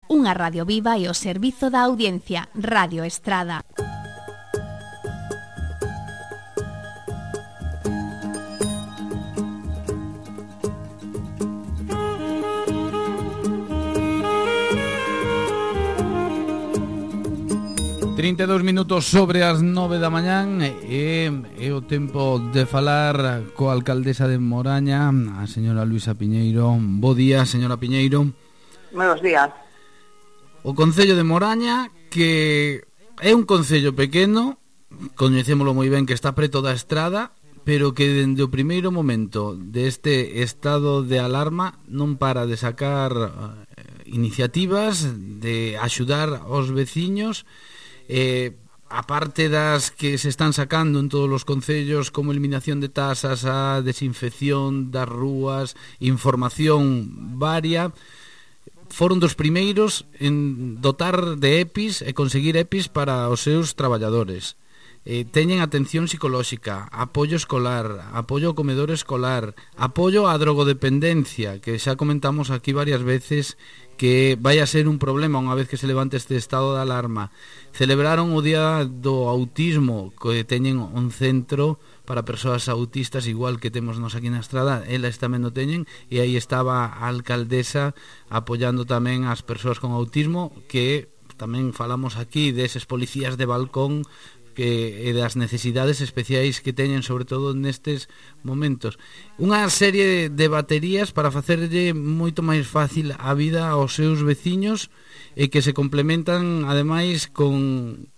unha radio viva e o servizo da audiencia, Radio Estrada. ...32 sobre as 9 da mañán e o tempo de falar coa alcaldesa de Moraña, a señora Luisa Piñeiro. Bo día, señora Piñeiro. Buenos días. O Concello de Moraña, que é un concello pequeno, coñecémolo moi ben, que está preto da estrada, pero que dende o primeiro momento deste estado de alarma non para de sacar iniciativas, de axudar aos veciños. A parte das que se están sacando en todos os concellos, como eliminación de tasas, a desinfección das rúas, información varia, foron dos primeiros en dotar de EPIs e conseguir EPIs para os seus traballadores. Teñen atención psicolóxica, apoio escolar, apoio ao comedor escolar, apoio á drogodependencia, que xa comentamos aquí varias veces que vai a ser un problema unha vez que se levante este estado de alarma. Celebraron o Día do Autismo, que teñen un centro para persoas autistas, igual que temos nos aquí na Estrada, elas tamén o teñen, e aí estaba a alcaldesa apoiando tamén as persoas con autismo, que tamén falamos aquí deses policías de balcón, e das necesidades especiais que teñen, sobre todo nestes momentos. Unha serie de baterías para facerlle moito máis fácil a vida aos seus veciños e que se complementan ademais con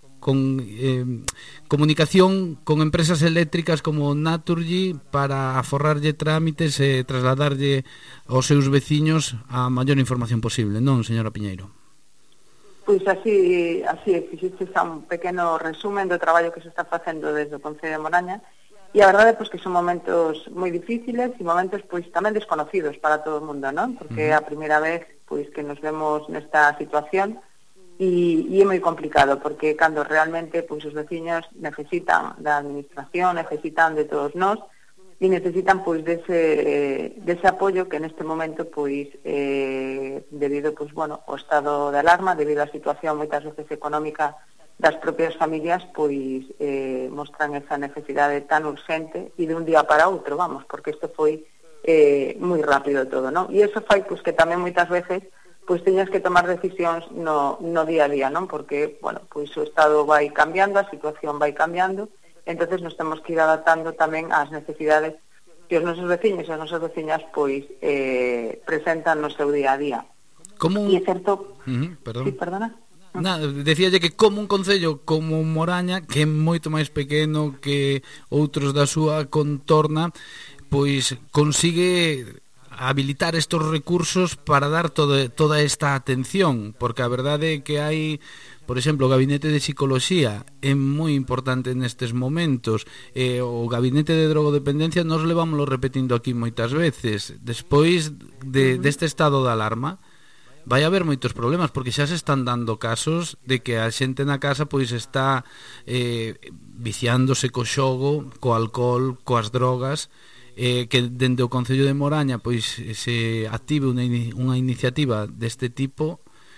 comunicación con empresas eléctricas como Naturgy para aforrarlle trámites e trasladarlle aos seus veciños a maior información posible, non, señora Piñeiro? Pois así fixiste un pequeno resumen do traballo que se está facendo desde o Concello de Moraña, e a verdade é pois, que son momentos moi difíciles e momentos pois tamén desconocidos para todo o mundo, non? Porque é a primeira vez pois que nos vemos nesta situación e é moi complicado, porque cando realmente pois os veciños necesitan da administración, necesitan de todos nós, e necesitan pois dese apoio que neste momento pois debido pois bueno, ao estado de alarma, debido á situación moitas veces económica das propias familias, pois mostran esa necesidade tan urgente e de un día para outro, vamos, porque isto foi moi rápido todo, non? E iso fai pois que tamén moitas veces pois teñas que tomar decisións no día a día, non? Porque, bueno, pois o estado vai cambiando, a situación vai cambiando. Entonces nos temos que ir adaptando tamén ás necesidades que os nosos veciños e as nosas veciñas pois presentan no seu día a día. Como E é certo... perdón. Sí, perdona. Decíalle que como un concello como Moraña, que é moito máis pequeno que outros da súa contorna, pois consigue habilitar estos recursos para dar toda esta atención, porque a verdade é que hai, por exemplo, o gabinete de psicoloxía é moi importante nestes momentos, o gabinete de drogodependencia nos levámoslo repetindo aquí moitas veces. Despois deste estado de alarma vai haber moitos problemas, porque xa se están dando casos de que a xente na casa pois está viciándose co xogo, co alcohol, coas drogas, que dende o Concello de Moraña pois se active unha iniciativa deste tipo.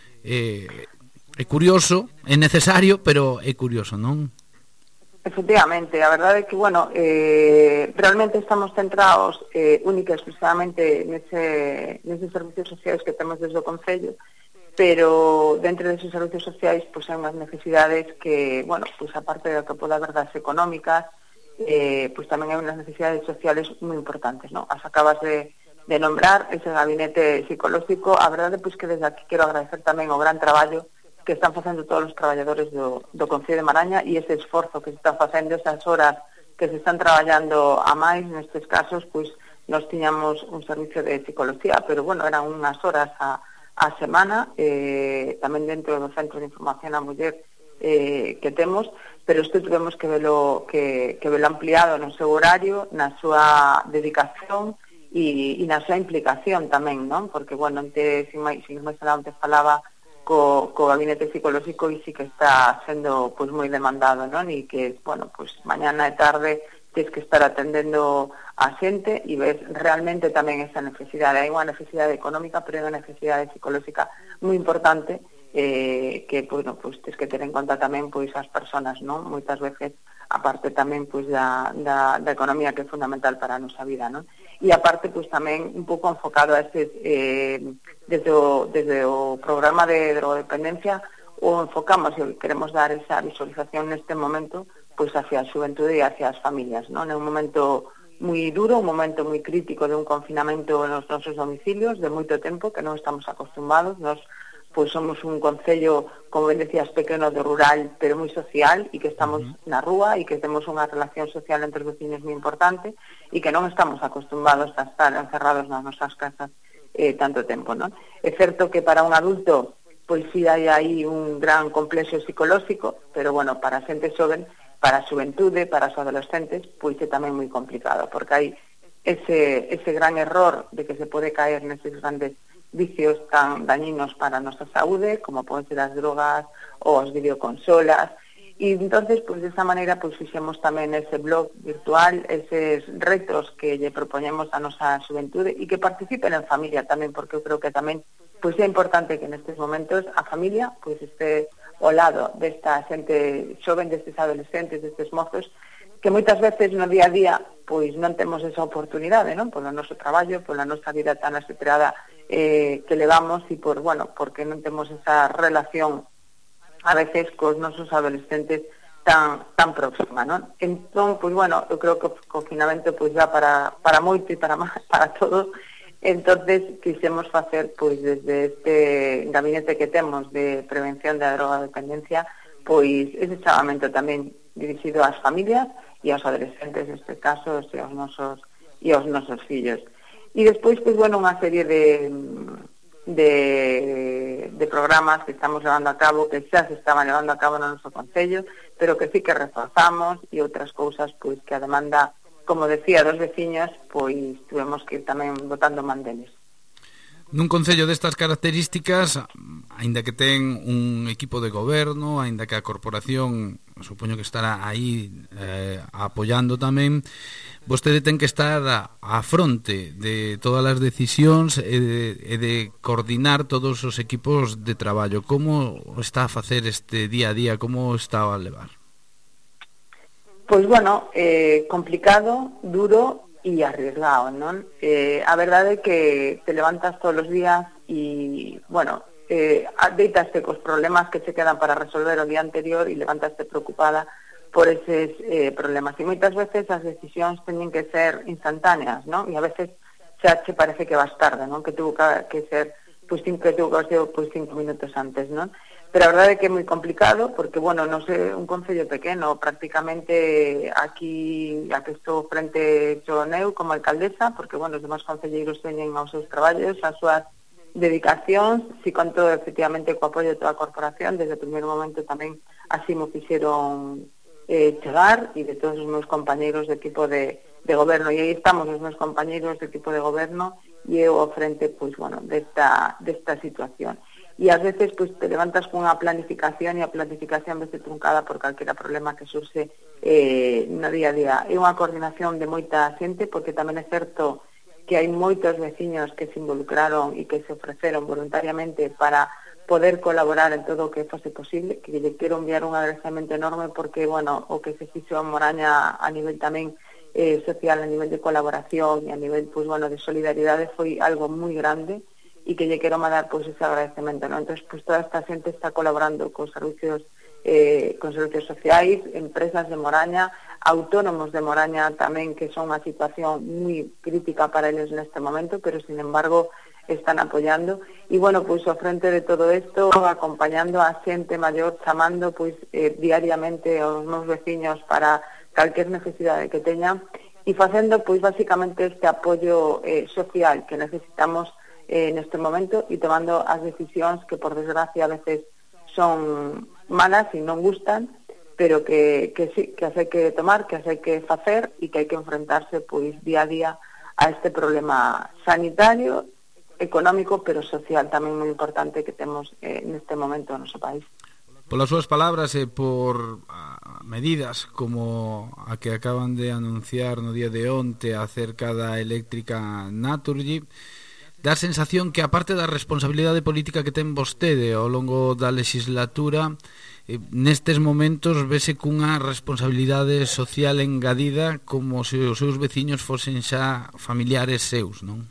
É curioso, é necesario, pero é curioso, non? Efectivamente, a verdade é que, bueno, realmente estamos centrados única e exclusivamente neses servicios sociais que temos desde o Concello, pero dentro deses servicios sociais pois hai unhas necesidades que, bueno, pois aparte do que pode haber das económicas, pois tamén hai unhas necesidades sociales moi importantes, non? As acabas de nombrar, ese gabinete psicolóxico. A verdade pois que desde aquí quero agradecer tamén o gran traballo que están facendo todos os traballadores do Concello de Moraña e ese esforzo que se está facendo, esas horas que se están traballando a máis nestes casos. Pois nos tiñamos un servicio de psicología, pero bueno, eran unhas horas a semana, tamén dentro do Centro de Información á Muller que temos, pero isto tuvemos que velo ampliado no seu horario, na súa dedicación e na súa implicación tamén, non? Porque, bueno, sin máis adelante falaba co gabinete psicolóxico e sí que está sendo pois moi demandado, non? E que, bueno, pois mañana e tarde tens que estar atendendo a xente e ves realmente tamén esa necesidade. Hai unha necesidade económica, pero hai unha necesidade psicolóxica moi importante que, bueno, pues tens que ter en conta tamén pois as persoas, non? Moitas veces aparte tamén pois da economía que é fundamental para a nosa vida, non? E aparte pois tamén un pouco enfocado a estes desde o programa de drogodependencia o enfocamos e queremos dar esa visualización neste momento pois hacia a xuventude e hacia as familias, non? É un momento moi duro, un momento moi crítico de un confinamento nos nosos domicilios de moito tempo que non estamos acostumbados. Nos pois somos un concello, como ben decías, pequeno de rural, pero moi social, e que estamos na rúa e que temos unha relación social entre os veciños moi importante e que non estamos acostumbados a estar encerrados nas nosas casas tanto tempo, non? É certo que para un adulto pois si hai aí un gran complexo psicolóxico, pero bueno, para a xente xoven, para a xuventude, para os adolescentes, pois é tamén moi complicado, porque hai ese gran error de que se pode caer neses grandes vicios tan dañinos para a nosa saúde, como poden ser as drogas ou as videoconsolas, e entonces, pois, de esa maneira, pois, fixemos tamén ese blog virtual, eses retos que lle propoñemos a nosa xuventude e que participen en familia tamén, porque eu creo que tamén pois é importante que nestes momentos a familia pois este ao lado desta xente xoven, destes adolescentes, destes mozos, que moitas veces no día a día pois non temos esa oportunidade, non? Polo noso traballo, pola nosa vida tan asetreada que levamos e por, bueno, porque non temos esa relación a veces cos nosos adolescentes tan próxima, non? Entón, pois bueno, eu creo que o confinamento pois dá para moito e para todo. Entonces, quixemos facer, pois, desde este gabinete que temos de prevención da drogodependencia, pois, ese chamamento tamén dirixido ás familias e aos adolescentes, neste caso, e aos nosos fillos. E despois, pois, bueno, unha serie de programas que estamos levando a cabo, que xa se estaban levando a cabo no noso concello, pero que sí que reforzamos, e outras cousas, pois, que a demanda, como decía, dos veciños, pois tuvemos que ir tamén botando man deles. Nun concello destas características, aínda que ten un equipo de goberno, aínda que a corporación supoño que estará aí apoiando tamén, vostede ten que estar á fronte de todas as decisións e de coordinar todos os equipos de traballo. Como está a facer este día a día? Como está a levar? Pois, bueno, complicado, duro e arriesgado, non? A verdade é que te levantas todos os días e, bueno, deitaste cos problemas que se quedan para resolver o día anterior e levantaste preocupada por eses problemas. E moitas veces as decisións teñen que ser instantáneas, non? E a veces xa che parece que vas tarde, non? Que tuvo que ser, pois, 5 minutos antes, non? Pero a verdade é que é moi complicado, porque, bueno, non sei, un concello pequeno, prácticamente aquí a que estou frente son eu como alcaldesa, porque, bueno, os demais concelleiros teñen os seus traballos, as súas dedicacións, si conto efectivamente co apoio de toda a corporación, desde o primeiro momento tamén así mo fixeron chegar, e de todos os meus compañeiros de equipo de goberno, e aí estamos os meus compañeiros de equipo de goberno, e eu ao frente, pois, bueno, desta situación. E ás veces pois te levantas cunha planificación e a planificación vese truncada por calquera problema que surse no día a día. É unha coordinación de moita xente, porque tamén é certo que hai moitos veciños que se involucraron e que se ofreceron voluntariamente para poder colaborar en todo o que fose posible, que lle quero enviar un agradecemento enorme porque, bueno, o que se fixo en Moraña a nivel tamén social, a nivel de colaboración e a nivel, pois, bueno, de solidaridade foi algo moi grande, e que lle quero mandar pois ese agradecemento, non? Entón, pois toda esta xente está colaborando con servicios sociais, empresas de Moraña, autónomos de Moraña tamén, que son unha situación moi crítica para eles neste momento, pero sin embargo están apoiando. E bueno, pois ao frente de todo isto, acompañando a xente maior, chamando pois diariamente aos meus veciños para calquer necesidade que teñan, e facendo pois basicamente este apoio social que necesitamos neste momento, e tomando as decisións que por desgracia a veces son malas e non gustan, pero que sí, que hai que tomar, que hai que facer e que hai que enfrentarse pois día a día a este problema sanitario, económico, pero social tamén moi importante que temos neste momento no noso país. Polas súas palabras e por medidas como a que acaban de anunciar no día de onte acerca da eléctrica Naturgy, dá a sensación que aparte da responsabilidade política que ten vostede ao longo da legislatura, nestes momentos vese cunha responsabilidade social engadida como se os seus veciños fosen xa familiares seus, non?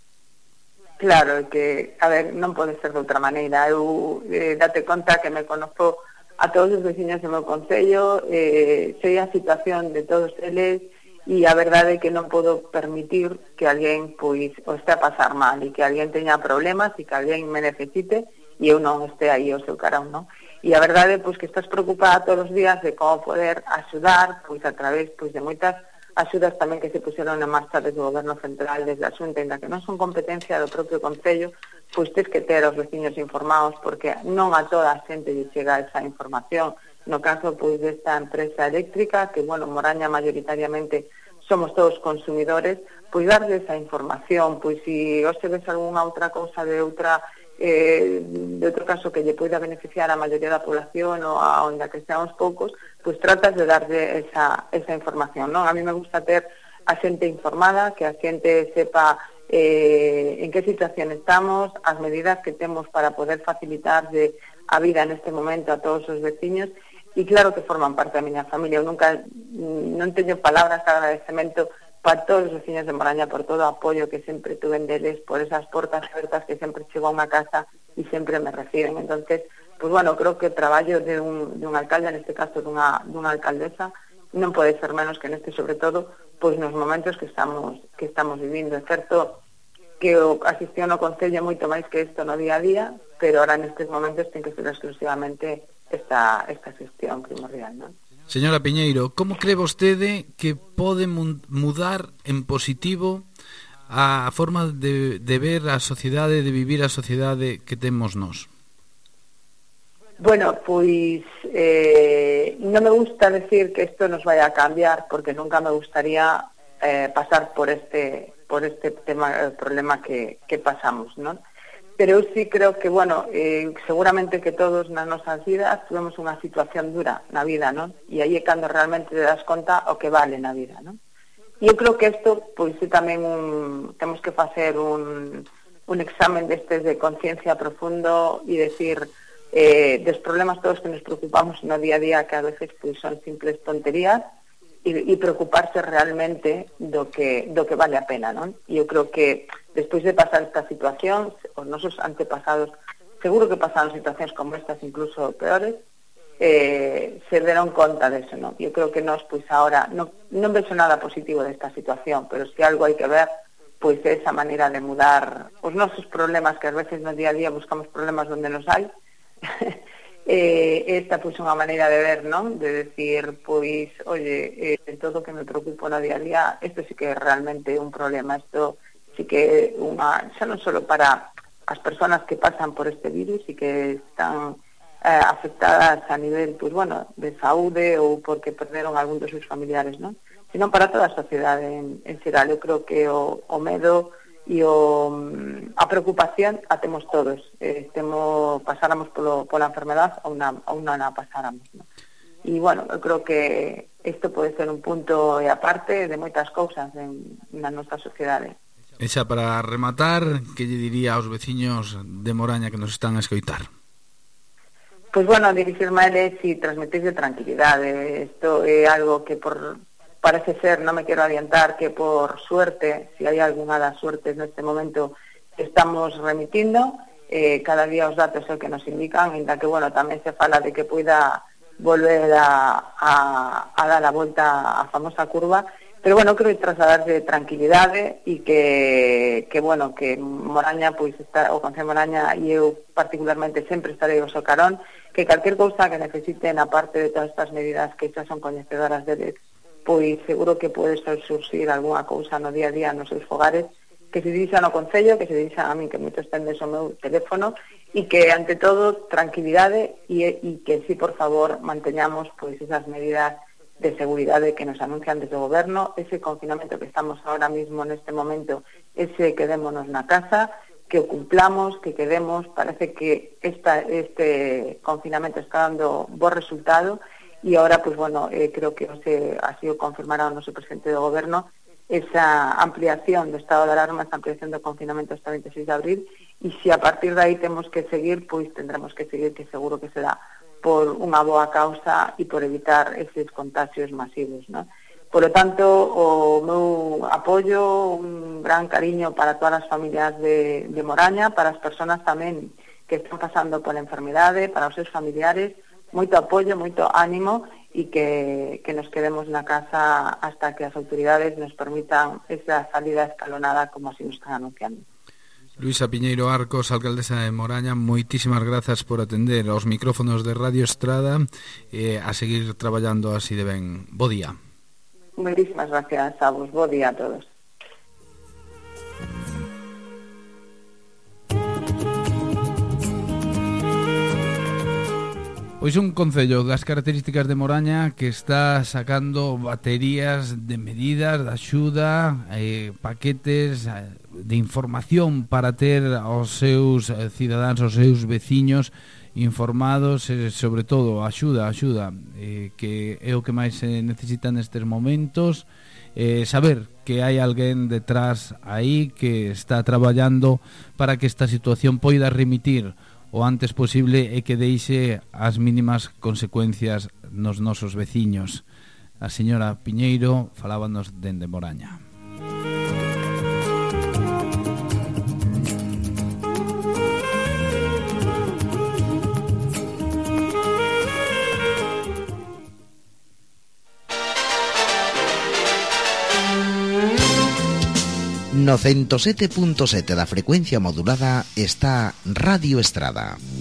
Claro, que, a ver, non pode ser de outra maneira. Eu date conta que me conozco a todos os veciños do meu concello, sei a situación de todos eles e a verdade é que non podo permitir que alguén pois o este a pasar mal e que alguén teña problemas e que alguén me necesite e eu non este aí ao seu carón, non? E a verdade é pois que estás preocupada todos os días de como poder axudar pois a través pois de moitas axudas tamén que se puseron en marcha desde o Goberno Central, desde a Xunta, ainda que non son competencia do propio Concello, pois tens que ter os veciños informados, porque non a toda a xente lle chega esa información. No caso pois desta empresa eléctrica, que, bueno, Moraña mayoritariamente somos todos consumidores, pois darlle esa información, pois se hoxe ves algunha outra cousa de outro caso que lle poida beneficiar a maioría da población ou a onde que seamos poucos, pois tratas de darlle esa información, non? A mí me gusta ter a xente informada, que a xente sepa en que situación estamos, as medidas que temos para poder facilitarlle a vida neste momento a todos os veciños, e claro que forman parte da miña familia. Eu nunca non teño palabras de agradecemento para todos os veciños de Moraña por todo o apoio que sempre tuven deles, por esas portas abertas que sempre chego a unha casa e sempre me reciben. Entonces, pues bueno, creo que o traballo de un alcalde, neste caso dunha alcaldesa, non pode ser menos que neste, sobre todo, pois nos momentos que estamos vivindo. É certo que a xestión no Concello é moito máis que isto no día a día, pero ahora nestes momentos ten que ser exclusivamente esta xestión primordial, non? Señora Piñeiro, como cree vostede que pode mudar en positivo a forma de ver a sociedade, de vivir a sociedade que temos nós? Bueno, pois non me gusta decir que isto nos vaya a cambiar, porque nunca me gustaría pasar por este problema que pasamos, non? Pero eu sí creo que, bueno, seguramente que todos nas nosas vidas tuvemos unha situación dura na vida, non? E aí é cando realmente te das conta o que vale na vida, non? E eu creo que isto, pois, é tamén temos que facer un examen destes de conciencia profundo e decir dos problemas todos que nos preocupamos no día a día, que a veces pois son simples tonterías, e preocuparse realmente do que vale a pena, non? E eu creo que despois de pasar esta situación, os nosos antepasados seguro que pasaron situacións como estas, incluso peores, se deron conta deso, non? Eu creo que nós, pois agora, non vexo nada positivo desta situación, pero se algo hai que ver, pois é esa maneira de mudar os nosos problemas, que ás veces no día a día buscamos problemas onde nos hai. Esta pois unha maneira de ver, non? De decir, pois, oye, todo o que me preocupo no día a día, isto sí que é realmente un problema, isto sí que unha, xa non só para as persoas que pasan por este virus e que están afectadas a nivel, pois, bueno, de saúde ou porque perderon algún dos seus familiares, non? Sino para toda a sociedade en xeral. Eu creo que o medo e a preocupación a temos todos, pasáramos pola enfermedad ou non a pasáramos, ¿no? E, bueno, eu creo que isto pode ser un punto e aparte de moitas cousas na nosa sociedade. E xa para rematar, que lle diría aos veciños de Moraña que nos están a escoitar? Pois, bueno, dirixirme a eles e transmitirse tranquilidade. Isto é algo que parece ser, non me quero adiantar, que por suerte, se hai algunha das suertes neste momento, estamos remitindo, cada día os datos é o que nos indican, ainda que, bueno, tamén se fala de que poida volver a dar a volta a famosa curva, pero, bueno, creo trasladarse tranquilidade e que bueno, que Moraña, pois, o Concello de Moraña e eu particularmente sempre estarei ao seu carón, que calquer cousa que necesiten, aparte de todas estas medidas que xa son coñecedoras deles, pois seguro que pode surxir algunha cousa no día a día nos seus fogares, que se dirixan ao Concello, que se dirixan a min, que moitos tendes o meu teléfono, e que, ante todo, tranquilidade e que, si, por favor, manteñamos pois esas medidas de seguridade que nos anuncian desde o Goberno, ese confinamento que estamos ahora mismo neste momento, ese quedémonos na casa, que o cumplamos, que quedemos. Parece que este confinamento está dando bo resultado, e agora, pues bueno, creo que así o confirmará o noso presidente do goberno, esa ampliación do estado de alarma, esa ampliación do confinamento hasta 26 de abril, e se a partir de aí temos que seguir, pois tendremos que seguir, que seguro que será por unha boa causa e por evitar eses contagios masivos, ¿no? Por lo tanto, o meu apoio, un gran cariño para todas as familias de Moraña, para as persoas tamén que están pasando pola enfermidade, para os seus familiares, moito apoio, moito ánimo e que nos quedemos na casa hasta que as autoridades nos permitan esa salida escalonada como así nos están anunciando. Luisa Piñeiro Arcos, alcaldesa de Moraña, moitísimas grazas por atender aos micrófonos de Radio Estrada e a seguir traballando así de ben. Bo día. Moitísimas gracias a vos. Bo día a todos. Pois un concello das características de Moraña que está sacando baterías de medidas, de axuda, paquetes de información para ter aos seus cidadáns, aos seus veciños informados, sobre todo axuda, que é o que máis se necesita nestes momentos, saber que hai alguén detrás aí que está traballando para que esta situación poida remitir o antes posible e que deixe as mínimas consecuencias nos nosos veciños. A señora Piñeiro falábanos dende Moraña. No 107.7 da frecuencia modulada está Radio Estrada.